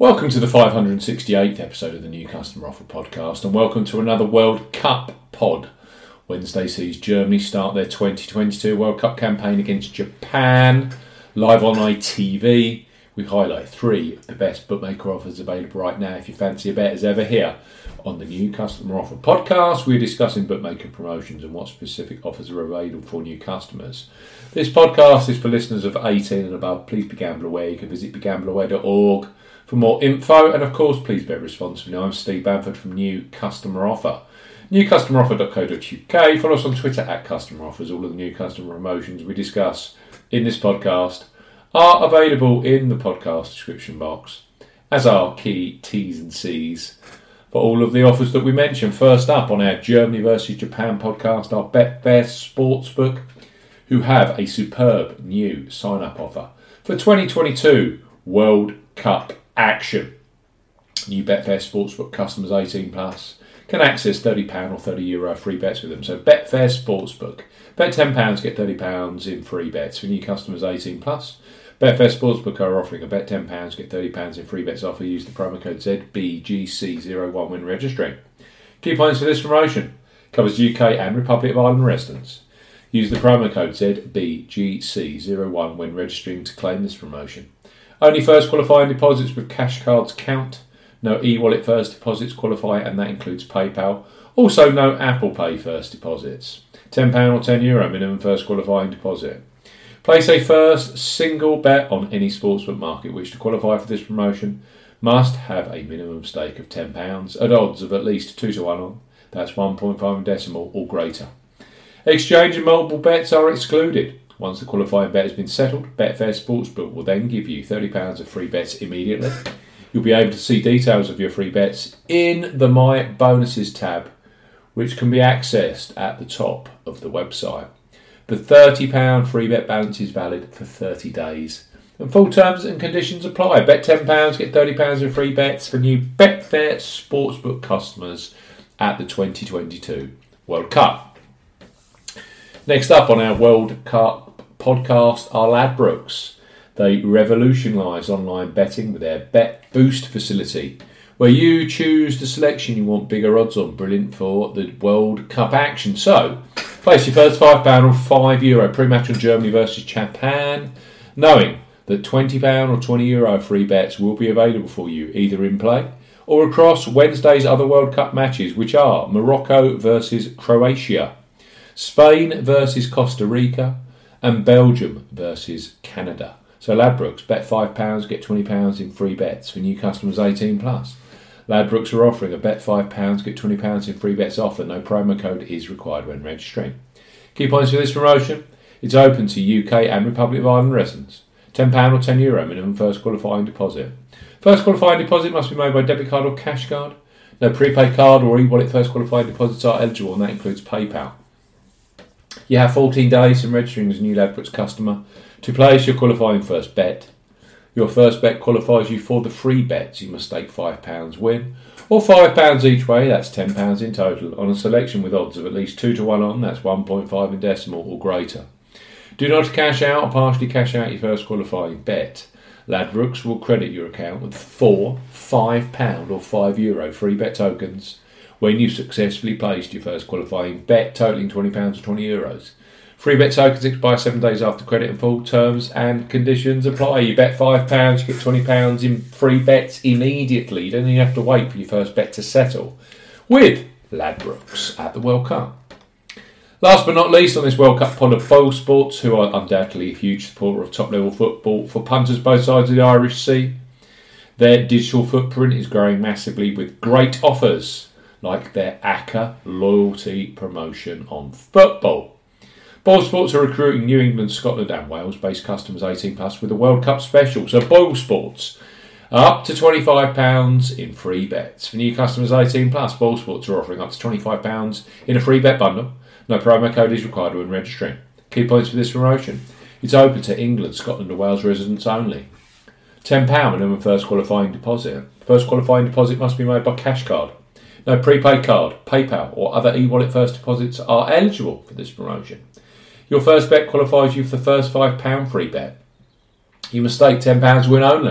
Welcome to the 568th episode of the New Customer Offer podcast, and welcome to another World Cup pod. Wednesday sees Germany start their 2022 World Cup campaign against Japan. Live on ITV, we highlight three of the best bookmaker offers available right now if you fancy a bet as ever here. On the New Customer Offer podcast, we're discussing bookmaker promotions and what specific offers are available for new customers. This podcast is for listeners of 18 and above. Please be gamble aware. You can visit begambleaware.org for more info, and of course, please bet responsibly. I'm Steve Bamford from New Customer Offer. newcustomeroffer.co.uk. Follow us on Twitter at Customer Offers. All of the new customer promotions we discuss in this podcast are available in the podcast description box, as are key T's and C's for all of the offers that we mentioned. First up on our Germany versus Japan podcast, our Betfair Sportsbook, who have a superb new sign-up offer for 2022 World Cup action. New Betfair Sportsbook customers 18 plus can access £30 or €30 free bets with them. So Betfair Sportsbook, bet £10, get £30 in free bets for new customers 18 plus. Betfair Sportsbook are offering a bet £10, get £30 in free bets offer. Use the promo code ZBGC01 when registering. Key points for this promotion: covers UK and Republic of Ireland residents. Use the promo code ZBGC01 when registering to claim this promotion. Only first qualifying deposits with cash cards count. No e-wallet first deposits qualify, and that includes PayPal. Also, no Apple Pay first deposits. £10 or €10 minimum first qualifying deposit. Place a first single bet on any sportsbook market which, to qualify for this promotion, must have a minimum stake of £10 at odds of at least 2 to 1 on. That's 1.5 in decimal or greater. Exchange and multiple bets are excluded. Once the qualifying bet has been settled, Betfair Sportsbook will then give you £30 of free bets immediately. You'll be able to see details of your free bets in the My Bonuses tab, which can be accessed at the top of the website. The £30 free bet balance is valid for 30 days. And full terms and conditions apply. Bet £10, get £30 in free bets for new Betfair Sportsbook customers at the 2022 World Cup. Next up on our World Cup podcast are Ladbrokes. They revolutionise online betting with their Bet Boost facility, where you choose the selection you want bigger odds on. Brilliant for the World Cup action. So, place your first £5 or €5 pre-match on Germany versus Japan, knowing that £20 or €20 free bets will be available for you either in play or across Wednesday's other World Cup matches, which are Morocco versus Croatia, Spain versus Costa Rica, and Belgium versus Canada. So Ladbrokes, bet £5, get £20 in free bets for new customers 18 plus. Ladbrokes are offering a bet £5, get £20 in free bets offer. No promo code is required when registering. Key points for this promotion: it's open to UK and Republic of Ireland residents. £10 or €10 minimum first qualifying deposit. First qualifying deposit must be made by debit card or cash card. No prepaid card or e-wallet first qualifying deposits are eligible, and that includes PayPal. You have 14 days from registering as a new Ladbrokes customer to place your qualifying first bet. Your first bet qualifies you for the free bets. You must stake £5 win, or £5 each way, that's £10 in total, on a selection with odds of at least 2 to 1 on, that's 1.5 in decimal or greater. Do not cash out or partially cash out your first qualifying bet. Ladbrokes will credit your account with 4 £5 or €5 free bet tokens when you've successfully placed your first qualifying bet totaling £20 or €20. Free bet tokens expire 7 days after credit, and full terms and conditions apply. You bet £5, you get £20 in free bets immediately. You don't even have to wait for your first bet to settle with Ladbrokes at the World Cup. Last but not least on this World Cup pod of Bowl Sports, who are undoubtedly a huge supporter of top-level football for punters both sides of the Irish Sea. Their digital footprint is growing massively with great offers like their ACCA loyalty promotion on football. Bowl Sports are recruiting New England, Scotland and Wales-based customers 18 plus with a World Cup special. So Bowl Sports are up to £25 in free bets. For new customers 18 plus, Bowl Sports are offering up to £25 in a free bet bundle. No promo code is required when registering. Key points for this promotion: it's open to England, Scotland and Wales residents only. £10 minimum first qualifying deposit. First qualifying deposit must be made by cash card. No prepaid card, PayPal or other e-wallet first deposits are eligible for this promotion. Your first bet qualifies you for the first £5 free bet. You must stake £10 win only.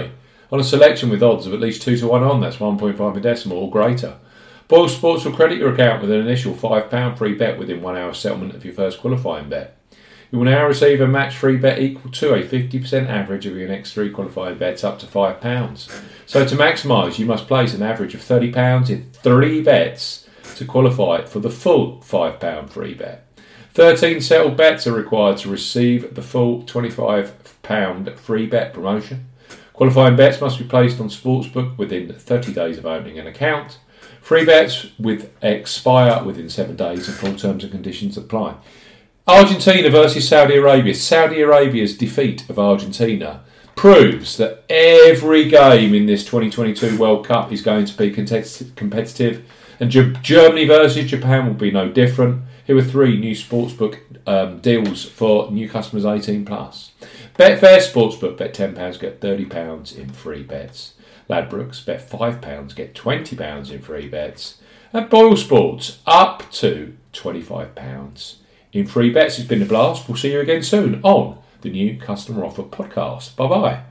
on a selection with odds of at least 2 to 1 on. That's 1.5 per decimal or greater. Boyle Sports will credit your account with an initial £5 free bet within 1 hour settlement of your first qualifying bet. You will now receive a match free bet equal to a 50% average of your next 3 qualifying bets up to £5. So to maximise, you must place an average of £30 in 3 bets to qualify for the full £5 free bet. 13 settled bets are required to receive the full £25 free bet promotion. Qualifying bets must be placed on Sportsbook within 30 days of opening an account. Free bets expire within 7 days and full terms and conditions apply. Argentina versus Saudi Arabia. Saudi Arabia's defeat of Argentina proves that every game in this 2022 World Cup is going to be competitive, and Germany versus Japan will be no different. Here are 3 new sportsbook deals for new customers 18+. Betfair Sportsbook, bet £10, get £30 in free bets. Ladbrokes, bet £5, get £20 in free bets. And Boyle Sports, up to £25 in free bets. It's been a blast. We'll see you again soon on the New Customer Offer Podcast. Bye-bye.